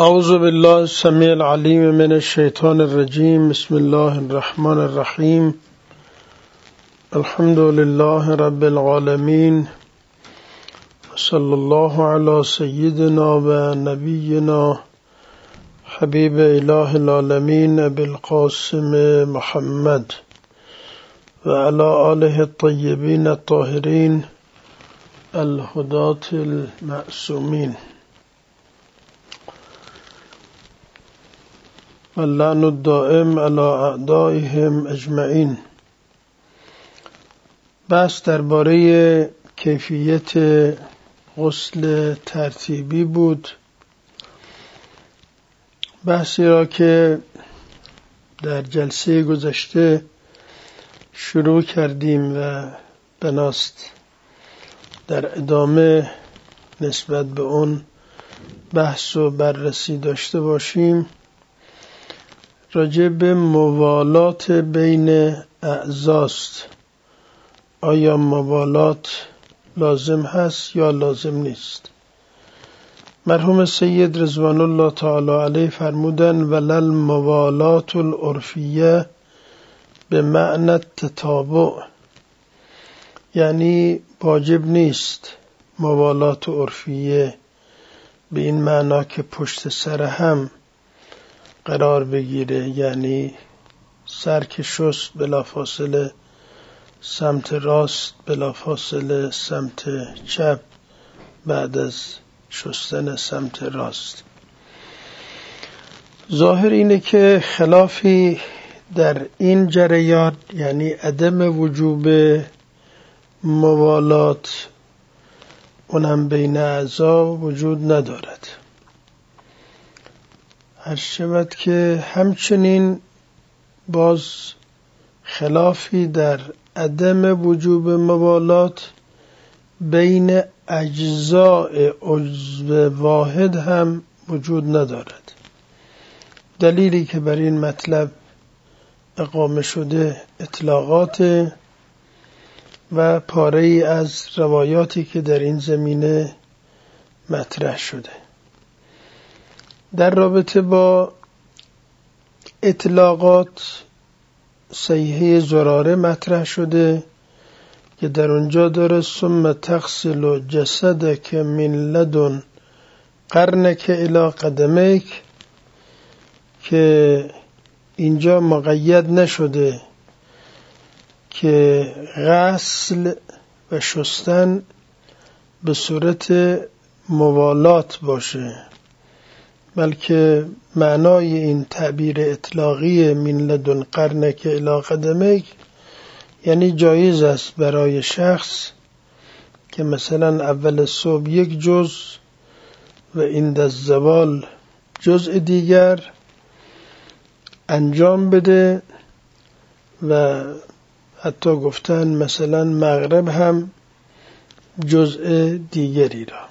اعوذ بالله السمیع العلیم من الشیطان الرجیم. بسم الله الرحمن الرحیم. الحمد لله رب العالمین و صلی الله علی سیدنا و نبینا حبیب اله العالمین ابی القاسم محمد و علی آله الطیبین الطاهرین الهداة المعصومین واللعن الدائم على اعدائهم اجمعین. بحث درباره کیفیت غسل ترتیبی بود، بحثی را که در جلسه گذشته شروع کردیم و بناست در ادامه نسبت به اون بحث و بررسی داشته باشیم. راجع به موالات بین اعضاست. آیا موالات لازم هست یا لازم نیست؟ مرحوم سید رضوان الله تعالی علیه فرمودن ولل موالات العرفیه به معنی التتابع، یعنی واجب نیست موالات عرفیه به این معنا که پشت سر هم قرار بگیره، یعنی سر که شست بلافاصله سمت راست، بلافاصله سمت چپ بعد از شستن سمت راست. ظاهر اینه که خلافی در این جریان، یعنی عدم وجوب موالات اونم بین اعضا وجود ندارد. هر شود که همچنین باز خلافی در عدم وجوب موالات بین اجزاء عضو واحد هم وجود ندارد. دلیلی که بر این مطلب اقامه شده اطلاقات و پاره‌ای از روایاتی که در این زمینه مطرح شده. در رابطه با اطلاقات صحیحه زراره مطرح شده که در اونجا داره ثم تغسل جسدک من لدن قرنک الی قدمیک، که اینجا مقید نشده که غسل و شستن به صورت موالات باشه، بلکه معنای این تعبیر اطلاقی من لدن قرنک الی قدمیک یعنی جایز است برای شخص که مثلا اول صبح یک جزء و عند الزوال جزء دیگر انجام بده و حتی گفتن مثلا مغرب هم جزء دیگری را.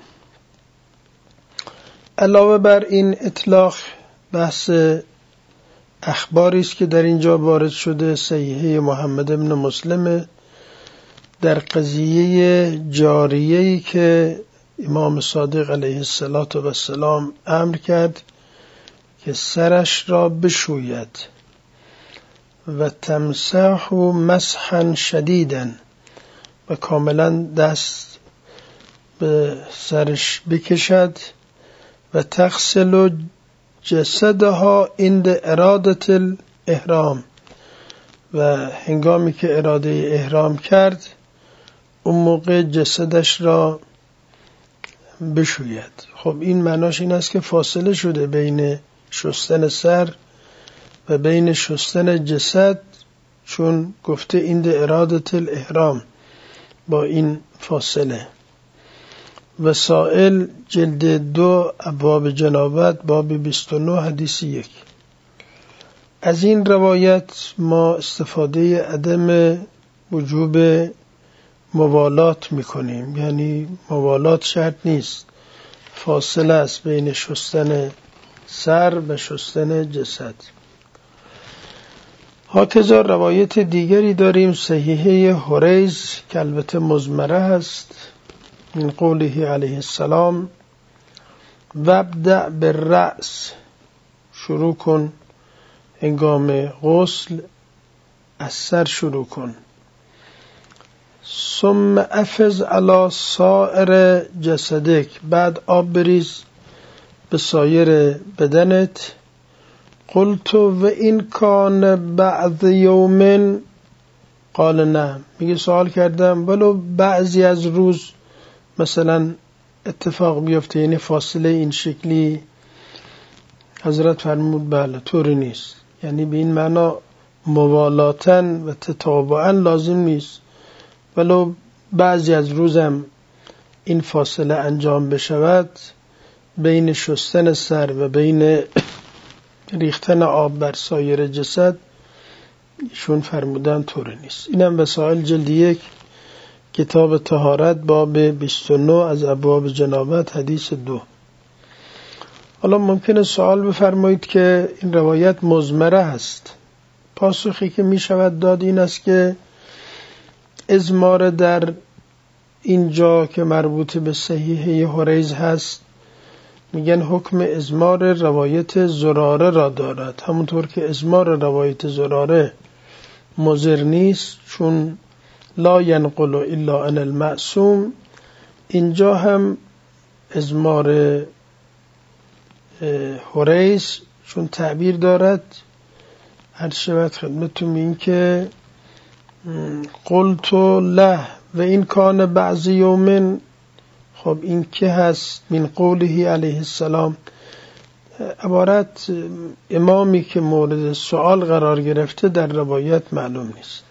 علاوه بر این اطلاق بحث اخباری است که در اینجا وارد شده. صحیحه محمد بن مسلم در قضیه جاریه‌ای که امام صادق علیه السلام امر کرد که سرش را بشوید و تمسح مسحا شدیدا و کاملا دست به سرش بکشد و تغسل جسدها عند اراده الاحرام، و هنگامی که اراده احرام کرد اون موقع جسدش را بشوید. خب این معناش این است که فاصله شده بین شستن سر و بین شستن جسد، چون گفته عند اراده الاحرام با این فاصله. وسائل جلد 2 ابواب جنابت باب 29 حدیث 1. از این روایت ما استفاده عدم وجوب موالات میکنیم، یعنی موالات شرط نیست، فاصله است بین شستن سر و شستن جسد. هاکذا روایت دیگری داریم صحیحه حریز که البته مزمره هست من قوله علیه السلام وابدأ بالرأس، شروع کن هنگام غسل از سر شروع کن. ثم افض علی سائر جسدک، بعد آب بریز به سایر بدنت. قلت و این کان بعض یوم، قال نه، میگه سوال کردم ولو بعضی از روز مثلا اتفاق بیفته، یعنی فاصله این شکلی. حضرت فرمود بله طوری نیست، یعنی به این معنا موالاتن و تتابعا لازم نیست، ولو بعضی از روزم این فاصله انجام بشود بین شستن سر و بین ریختن آب بر سایر جسد، ایشون فرمودن طوری نیست. اینم وسائل جلد 1 کتاب طهارت باب 29 از ابواب جنابت حدیث 2. حالا ممکنه سوال بفرمایید که این روایت مضمره است. پاسخی که می شود داد این است که ازمار در اینجا که مربوط به صحیحه هریز هست میگن حکم ازمار روایت زراره را دارد، همونطور که ازمار روایت زراره مضر نیست چون لا ینقل الا عن المعصوم، اینجا هم ازمار هریز چون تعبیر دارد. هر شود خدمتتون این که قلت له و این کان بعض یومن، خب این که هست من قوله علیه السلام، عبارت امامی که مورد سوال قرار گرفته در روایت معلوم نیست.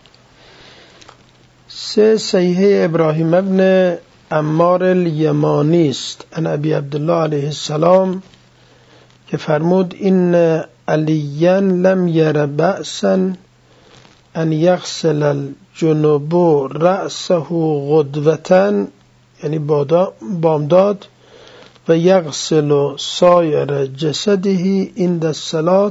3 صحیحه ابراهیم ابن عمار الیمانی است عن ابی عبدالله علیه السلام که فرمود این علیاً لم یر بأسا ان یغسل الجنوب رأسه غدوة، یعنی بامداد، و یغسل سایر جسده عند الصلاة.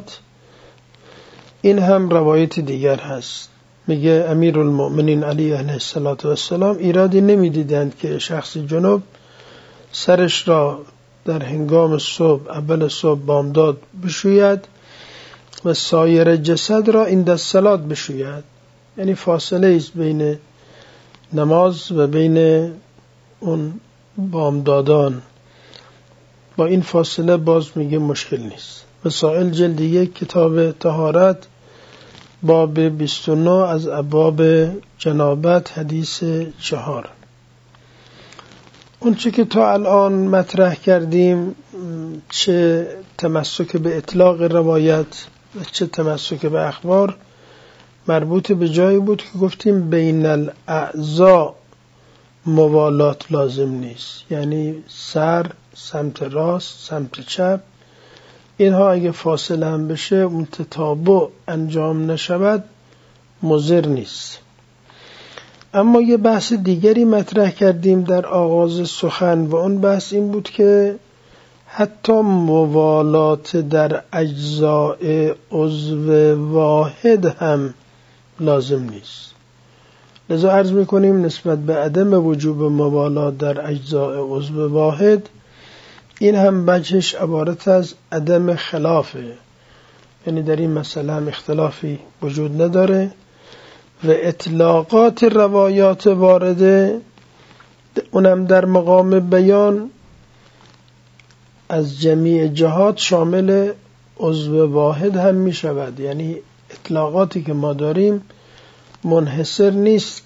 این هم روایت دیگر هست. میگه امیرالمؤمنین علی علیه السلام ایرادی نمیدیدند که شخص جنوب سرش را در هنگام صبح، اول صبح بامداد بشوید و سایر جسد را عند الصلاة بشوید، یعنی فاصله است بین نماز و بین اون بامدادان، با این فاصله باز میگه مشکل نیست. وسائل جلد 1 کتاب طهارت باب 29 از ابواب جنابت حدیث 4. اون چه که تا الان مطرح کردیم، چه تمسک به اطلاق روایت و چه تمسک به اخبار، مربوط به جایی بود که گفتیم بین الاعضاء موالات لازم نیست، یعنی سر، سمت راست، سمت چپ، اینها اگه فاصله هم بشه اون تتابع انجام نشود مضر نیست. اما یه بحث دیگری مطرح کردیم در آغاز سخن و اون بحث این بود که حتی موالات در اجزاء عضو واحد هم لازم نیست. لذا عرض میکنیم نسبت به عدم وجوب موالات در اجزاء عضو واحد، این هم وجهش عبارت از عدم خلافه، یعنی در این مسئله هم اختلافی وجود نداره و اطلاقات روایات وارده اونم در مقام بیان از جمیع جهات شامل عضو واحد هم می شود. یعنی اطلاقاتی که ما داریم منحصر نیست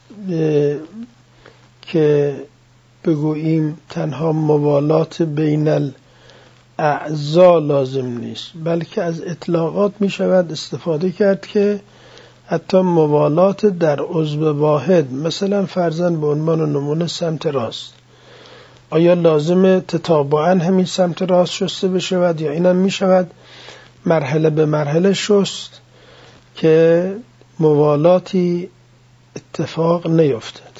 که بگوییم تنها موالات بین الاعضاء لازم نیست، بلکه از اطلاقات می شود استفاده کرد که حتی موالات در عضو واحد، مثلا فرضاً به عنوان نمونه سمت راست، آیا لازم تتابعاً همین سمت راست شسته بشود یا اینم می شود مرحله به مرحله شست که موالاتی اتفاق نیفتد.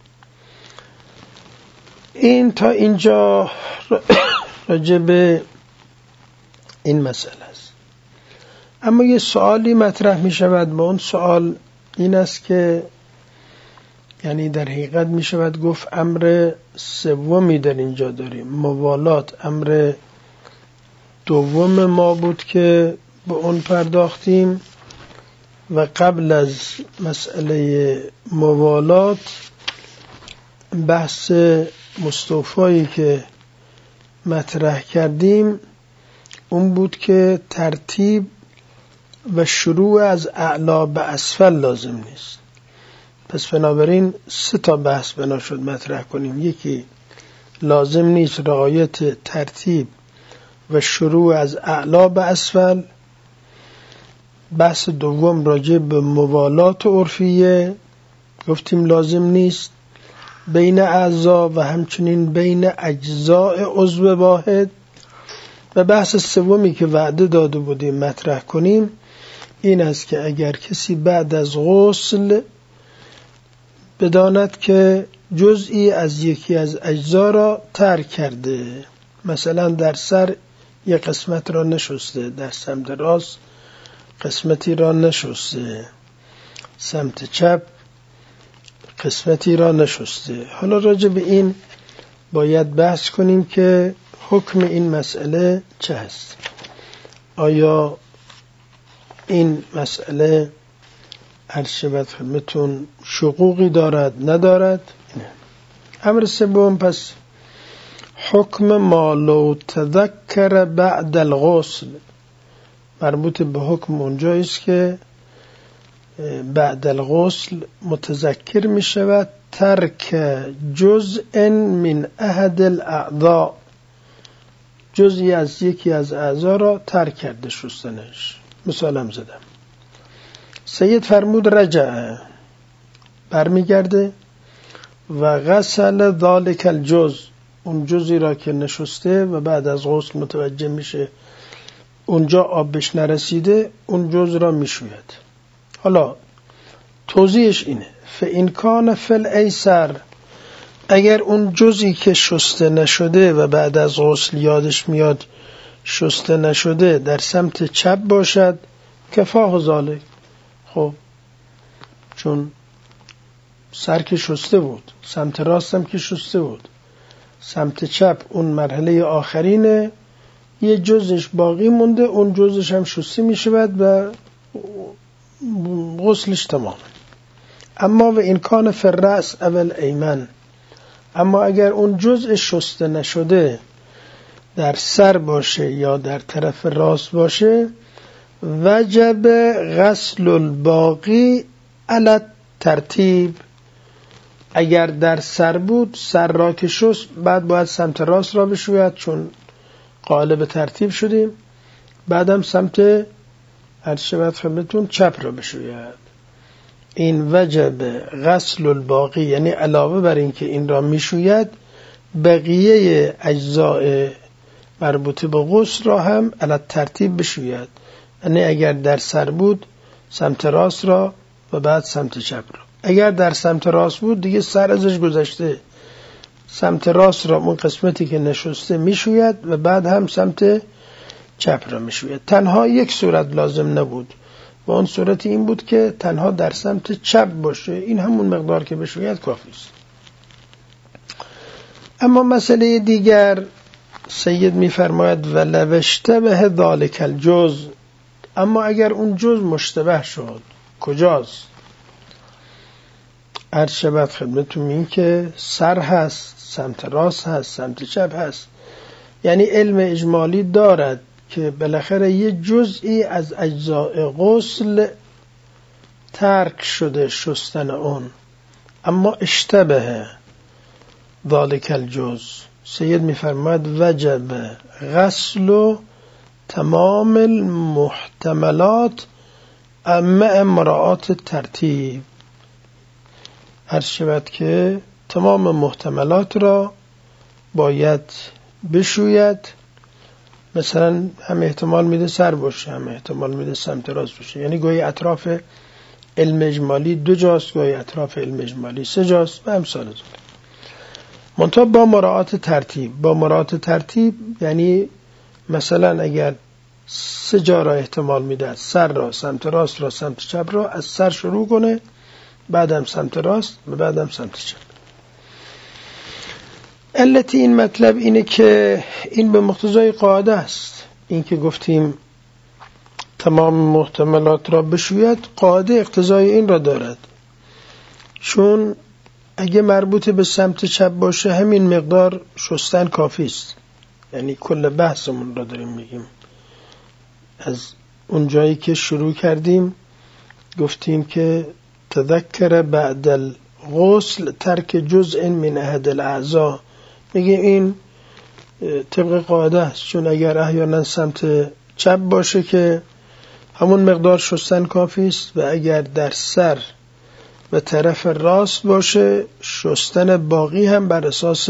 این تا اینجا راجع به این مسئله است. اما یه سوالی مطرح می شود و اون سوال این است که یعنی در حقیقت می شود گفت امر سومی در اینجا داریم. موالات امر دوم ما بود که به اون پرداختیم و قبل از مسئله موالات بحث مستوفایی که مطرح کردیم اون بود که ترتیب و شروع از اعلا به اسفل لازم نیست. پس بنابراین 3 بحث بنا شد مطرح کنیم. یکی لازم نیست رعایت ترتیب و شروع از اعلا به اسفل. بحث دوم راجع به موالات عرفیه، گفتیم لازم نیست بین اعضا و همچنین بین اجزاء عضو واحد. و بحث سومی که وعده داده بودیم مطرح کنیم این است که اگر کسی بعد از غسل بداند که جزئی از یکی از اجزا را ترک کرده، مثلا در سر یک قسمت را نشسته، در سمت راست قسمتی را نشسته، سمت چپ قسمتی را نشسته، حالا راجع به این باید بحث کنیم که حکم این مسئله چه است. آیا این مسئله عرض خدمتون شقوقی دارد ندارد؟ امر سوم پس حکم ما لو تذکر بعد الغسل، مربوط به حکم اونجایی است که بعد الغسل متذکر می شود ترک جزء من احد الاعضاء، جزئی از یکی از اعضا را ترک کرده شستنش. مثالم زدم، سید فرمود رجع، برمیگرده و غسل ذالک الجزء، اون جزئی را که نشسته و بعد از غسل متوجه میشه اونجا آب بهش نرسیده، اون جزء را میشوید. حالا توضیحش اینه فإن کان فی الایسر، اگر اون جزئی که شسته نشده و بعد از غسل یادش میاد شسته نشده در سمت چپ باشد کفاه ذالک، خب چون سر که شسته بود، سمت راستم که شسته بود، سمت چپ اون مرحله آخرینه، یه جزش باقی مونده، اون جزش هم شسته می شود و غسلش تمام. اما و این کان فی الرأس اول ایمن، اما اگر اون جزء شسته نشده در سر باشه یا در طرف راست باشه وجب غسل الباقی علی ترتیب، اگر در سر بود سر را که شست بعد باید سمت راست را بشوید چون قالب ترتیب شدیم، بعدم سمت عرض خدمتتون چپ را بشوید. این وجب غسل الباقی یعنی علاوه بر این که این را میشوید بقیه اجزاء مربوط به غسل را هم علی ترتیب بشوید، یعنی اگر در سر بود سمت راست را و بعد سمت چپ را. اگر در سمت راست بود دیگه سر ازش گذشته، سمت راست را اون قسمتی که نشسته میشوید و بعد هم سمت چپ را میشوید. تنها یک صورت لازم نبود و اون صورت این بود که تنها در سمت چپ باشه، این همون مقدار که بشوید کافی است. اما مسئله دیگر سید میفرماید ولو اشتبه ذالک الجزء، اما اگر اون جزء مشتبه شد کجاست؟ عرض شود خدمتتون این که سر هست، سمت راست هست، سمت چپ هست، یعنی علم اجمالی دارد که بالاخره یه جزئی از اجزاء غسل ترک شده شستن اون، اما اشتبه ذالک الجزء، سید میفرماید وجب غسل تمام المحتملات مع مراعات ترتیب، عرض شود که تمام محتملات را باید بشوید. مثلا هم احتمال میده سر باشه، هم احتمال میده سمت راست باشه، یعنی گاهی اطراف علم اجمالی 2 جاست، گاهی اطراف علم اجمالی 3 جاست و امثال ذلک. منتها با مراعات ترتیب. با مراعات ترتیب یعنی مثلا اگر 3 جا را احتمال میده، سر را، سمت راست را، سمت چپ را، از سر شروع کنه بعدم سمت راست و بعدم سمت چپ. علت این مطلب اینه که این به مقتضای قاعده است. این که گفتیم تمام محتملات را بشوید، قاعده اقتضای این را دارد، چون اگه مربوط به سمت چپ باشه همین مقدار شستن کافی است. یعنی کل بحثمون را داریم میگیم. از اون جایی که شروع کردیم گفتیم که تذکر بعد الغسل ترک جزء من احد الاعضاء، میگه این طبق قاعده است، چون اگر احیانا سمت چپ باشه که همون مقدار شستن کافی است، و اگر در سر و طرف راست باشه شستن باقی هم بر اساس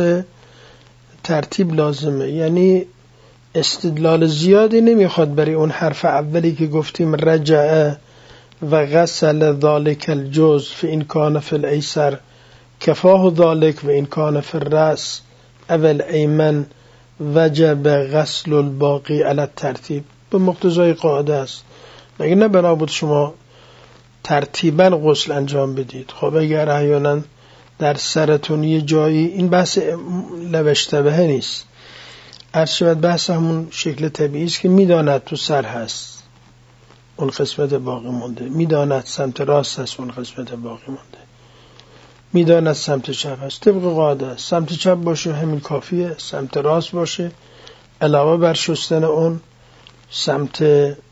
ترتیب لازمه. یعنی استدلال زیادی نمیخواد برای اون حرف اولی که گفتیم رجع و غسل ذالک الجزء فإن کان فی الایسر کفاه ذالک و این کان فی الراس اول ایمن وجب غسل الباقی علی الترتیب. به مقتضای قاعده است، مگه نه بنا بود شما ترتیبا غسل انجام بدید؟ خب اگر احیانا در سرتون یه جایی، این بحث لوشتبه نیست، ارشد بحث همون شکل طبیعی است که میداند تو سر هست اون قسمت باقی مونده، میداند سمت راست هست اون قسمت باقی مونده، میداند سمت چپ هست. طبق قاعده است سمت چپ باشه همین کافیه، سمت راست باشه علاوه بر شستن اون سمت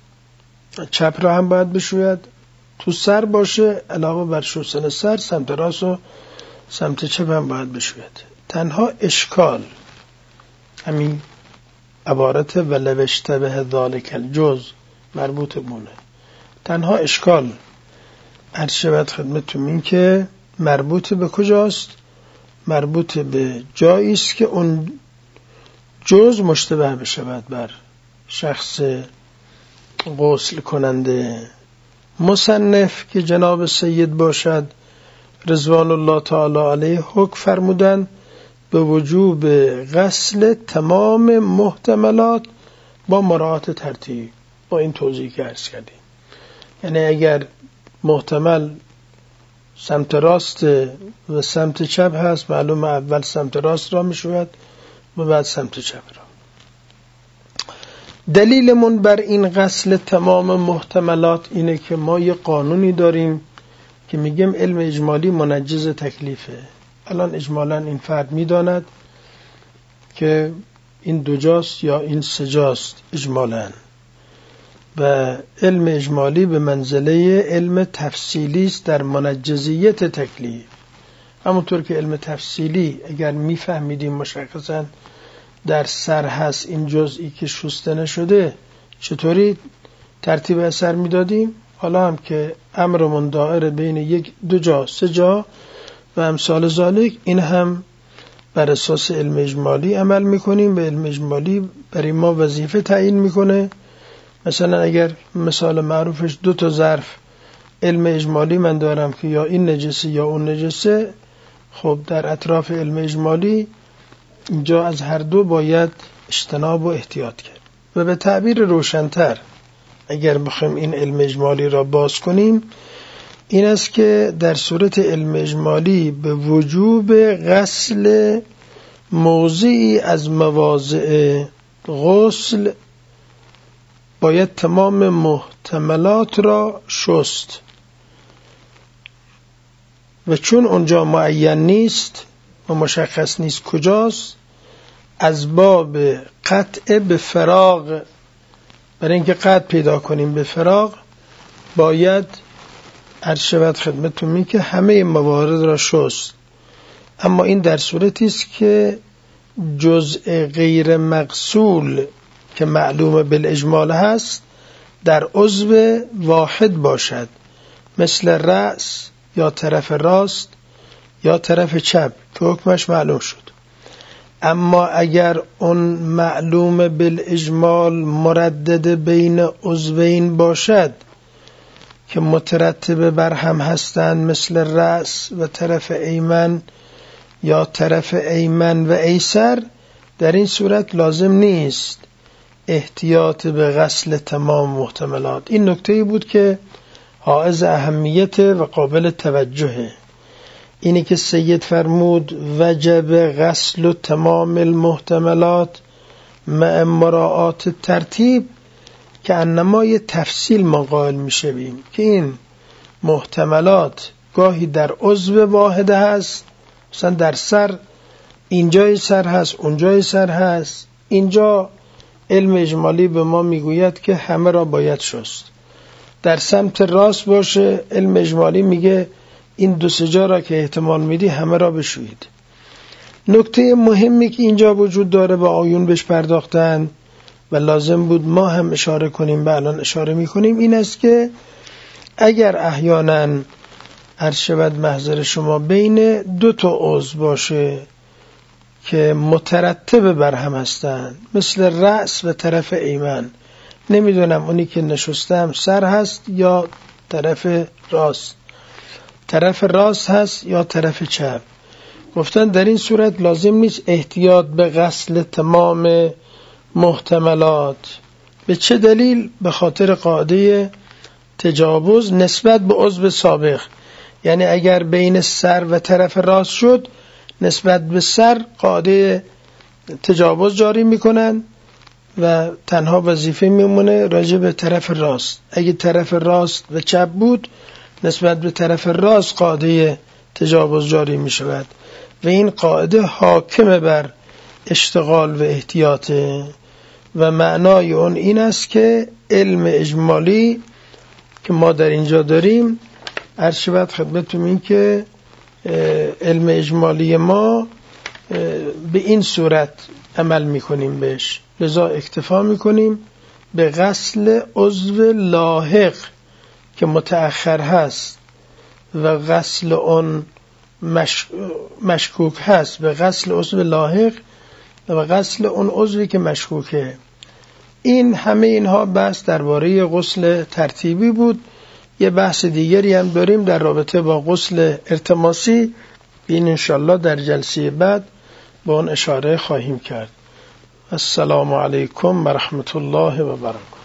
چپ را هم باید بشوید، تو سر باشه علاوه بر شستن سر سمت راست و سمت چپ هم باید بشوید. تنها اشکال همین عبارت ولو اشتبه ذالک الجزء مربوط بونه. تنها اشکال ارشد خدمتتون این که مربوط به کجاست؟ مربوط به جایی است که اون جزء مشتبه بشود بر شخص غسل کننده. مصنف که جناب سید باشد رضوان الله تعالی علیه حکم فرمودن به وجوب غسل تمام محتملات با مراعات ترتیب، با این توضیح که عرض کردیم. یعنی اگر محتمل سمت راست و سمت چپ هست، معلوم اول سمت راست را میشود و بعد سمت چپ را. دلیلمون بر این غسل تمام محتملات اینه که ما یه قانونی داریم که میگیم علم اجمالی منجز تکلیفه. الان اجمالا این فرد میداند که این دو جاست یا این سه جاست اجمالا، و علم اجمالی به منزله علم تفصیلی است در منجزیت تکلیف. همونطور که علم تفصیلی اگر میفهمیدیم مشخصا در سر هست این جزئی که شسته نشده، چطوری ترتیب اثر میدادیم؟ حالا هم که امرمون دائره بین یک دو جا سه جا و امثال ذالک، این هم بر اساس علم اجمالی عمل میکنیم. به علم اجمالی برای ما وظیفه تعیین میکنه. مثلا اگر مثال معروفش دو تا ظرف علم اجمالی من دارم که یا این نجسه یا اون نجسه، خب در اطراف علم اجمالی اینجا از هر دو باید اجتناب و احتیاط کرد. و به تعبیر روشن‌تر اگر بخوایم این علم اجمالی را باز کنیم، این است که در صورت علم اجمالی به وجوب غسل موضعی از مواضع غسل باید تمام محتملات را شست، و چون اونجا معین نیست و مشخص نیست کجاست، از باب قطع به فراغ، برای اینکه قطع پیدا کنیم به فراغ باید ارشد خدمتتون می که همه موارد را شست. اما این در صورتی است که جزء غیر مغسول که معلوم بالاجمال هست در عضو واحد باشد، مثل رأس یا طرف راست یا طرف چپ که حکمش معلوم شد. اما اگر اون معلوم بالاجمال مردد بین عضوین باشد که مترتب بر هم هستند، مثل رأس و طرف ایمن یا طرف ایمن و ایسر، در این صورت لازم نیست احتیاط به غسل تمام محتملات. این نکته‌ای بود که حائز اهمیت و قابل توجهه. اینی که سید فرمود وجب غسل تمام المحتملات مع مراعات ترتیب، که انما یه تفصیل ما قائل میشویم که این محتملات گاهی در عضو واحده هست، مثلا در سر اینجای سر هست اونجای سر هست. اینجا علم اجمالی به ما میگوید که همه را باید شست. در سمت راست باشه، علم اجمالی میگه این دو سه جا را که احتمال میدی همه را بشویید. نکته مهمی که اینجا وجود داره و آیون بهش پرداختن و لازم بود ما هم اشاره کنیم و الان اشاره میکنیم این است که اگر احیانا عرض شود محضر شما بین دو تا عضو باشه که مترتب بر هم هستن، مثل رأس و طرف ایمن، نمیدونم اونی که نشستم سر هست یا طرف راست هست یا طرف چپ، گفتن در این صورت لازم نیست احتیاط به غسل تمام محتملات. به چه دلیل؟ به خاطر قاعده تجاوز نسبت به عضو سابق. یعنی اگر بین سر و طرف راست شد، نسبت به سر قاعده تجاوز جاری میکنن و تنها وظیفه میمونه راجع به طرف راست. اگه طرف راست و چپ بود، نسبت به طرف راست قاعده تجاوز جاری میشود و این قاعده حاکم بر اشتغال و احتیاطه. و معنای اون این است که علم اجمالی که ما در اینجا داریم، عرض شود خدمتتون این که علم اجمالی ما به این صورت عمل میکنیم بهش، لذا اکتفا میکنیم به غسل عضو لاحق که متأخر هست و غسل اون مشکوک هست، به غسل عضو لاحق و غسل اون عضوی که مشکوکه. این همه اینها بحث درباره غسل ترتیبی بود. یه بحث دیگری هم داریم در رابطه با غسل ارتماسی، این انشالله در جلسه بعد با اون اشاره خواهیم کرد. السلام علیکم و رحمت الله و برکاته.